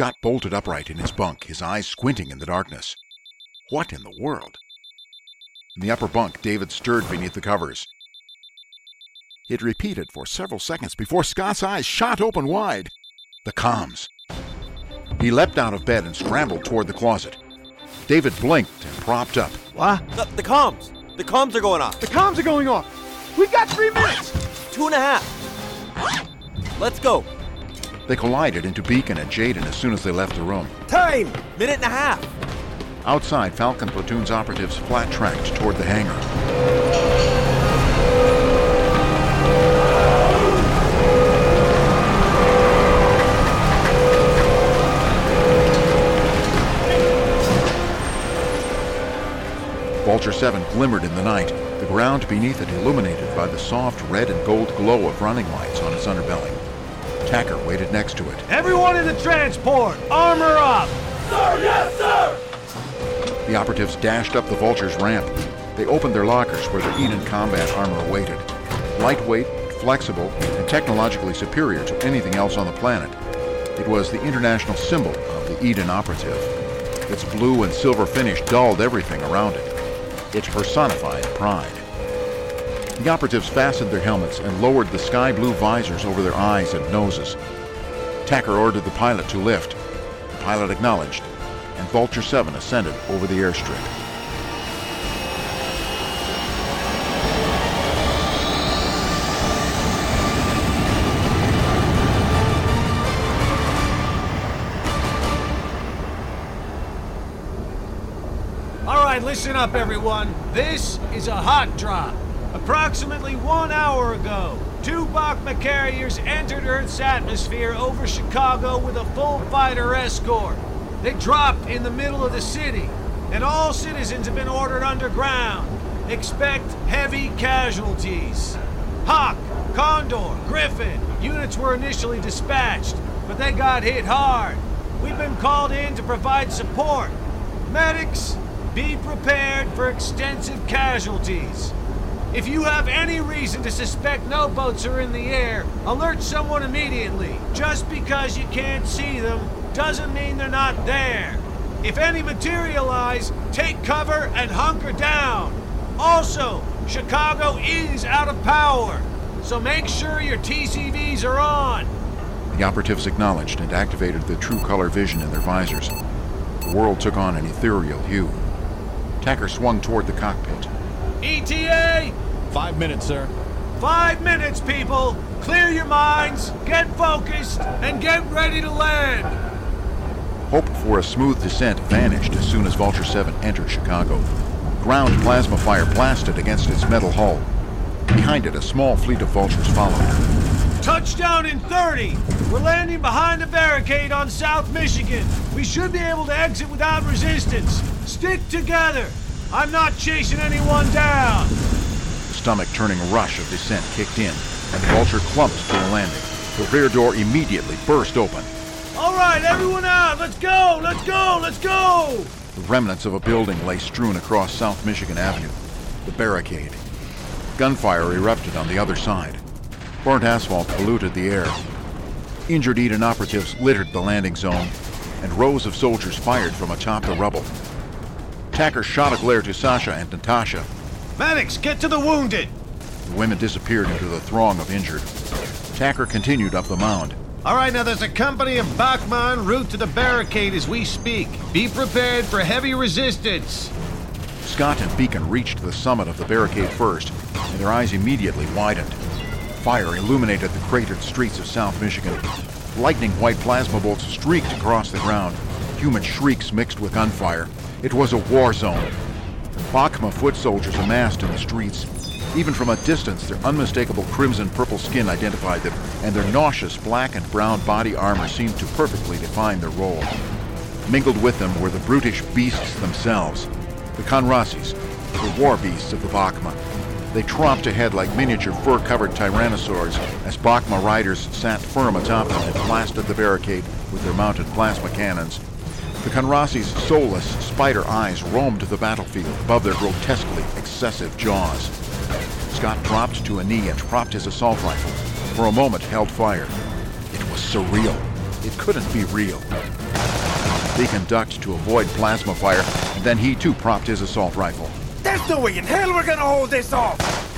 Scott bolted upright in his bunk, his eyes squinting in the darkness. What in the world? In the upper bunk, David stirred beneath the covers. It repeated for several seconds before Scott's eyes shot open wide. The comms. He leapt out of bed and scrambled toward the closet. David blinked and propped up. What? The comms! The comms are going off! The comms are going off! We've got 3 minutes! 2.5. Let's go. They collided into Beacon and Jaden as soon as they left the room. Time! 1.5 minutes. Outside, Falcon Platoon's operatives flat-tracked toward the hangar. Vulture 7 glimmered in the night, the ground beneath it illuminated by the soft red and gold glow of running lights on its underbelly. Tacker waited next to it. Everyone in the transport, armor up! Sir, yes, sir! The operatives dashed up the Vulture's ramp. They opened their lockers where the Eden combat armor awaited. Lightweight, flexible, and technologically superior to anything else on the planet. It was the international symbol of the Eden operative. Its blue and silver finish dulled everything around it. It personified pride. The operatives fastened their helmets and lowered the sky blue visors over their eyes and noses. Tacker ordered the pilot to lift. The pilot acknowledged, and Vulture 7 ascended over the airstrip. All right, listen up, everyone. This is a hot drop. Approximately 1 hour ago, 2 Bachma carriers entered Earth's atmosphere over Chicago with a full fighter escort. They dropped in the middle of the city, and all citizens have been ordered underground. Expect heavy casualties. Hawk, Condor, Griffin, units were initially dispatched, but they got hit hard. We've been called in to provide support. Medics, be prepared for extensive casualties. If you have any reason to suspect no boats are in the air, alert someone immediately. Just because you can't see them doesn't mean they're not there. If any materialize, take cover and hunker down. Also, Chicago is out of power, so make sure your TCVs are on. The operatives acknowledged and activated the true color vision in their visors. The world took on an ethereal hue. Tacker swung toward the cockpit. ETA! 5 minutes, sir. 5 minutes, people! Clear your minds, get focused, and get ready to land! Hope for a smooth descent vanished as soon as Vulture 7 entered Chicago. Ground plasma fire blasted against its metal hull. Behind it, a small fleet of Vultures followed. Touchdown in 30! We're landing behind the barricade on South Michigan. We should be able to exit without resistance. Stick together! I'm not chasing anyone down! The stomach-turning rush of descent kicked in, and the Vulture clumped to the landing. The rear door immediately burst open. All right, everyone out! Let's go! Let's go! Let's go! The remnants of a building lay strewn across South Michigan Avenue. The barricade. Gunfire erupted on the other side. Burnt asphalt polluted the air. Injured Eden operatives littered the landing zone, and rows of soldiers fired from atop the rubble. Tacker shot a glare to Sasha and Natasha. Medics, get to the wounded! The women disappeared into the throng of injured. Tacker continued up the mound. All right, now there's a company of Bachma en route to the barricade as we speak. Be prepared for heavy resistance. Scott and Beacon reached the summit of the barricade first, and their eyes immediately widened. Fire illuminated the cratered streets of South Michigan. Lightning white plasma bolts streaked across the ground. Human shrieks mixed with gunfire. It was a war zone. Bachma foot soldiers amassed in the streets. Even from a distance, their unmistakable crimson-purple skin identified them, and their nauseous black and brown body armor seemed to perfectly define their role. Mingled with them were the brutish beasts themselves, the Conrasis, the war beasts of the Bachma. They tromped ahead like miniature fur-covered tyrannosaurs as Bachma riders sat firm atop them and blasted the barricade with their mounted plasma cannons. The Conrasis' soulless spider eyes roamed the battlefield above their grotesquely excessive jaws. Scott dropped to a knee and propped his assault rifle. For a moment held fire. It was surreal. It couldn't be real. Beacon ducked to avoid plasma fire, and then he too propped his assault rifle. There's no way in hell we're gonna hold this off!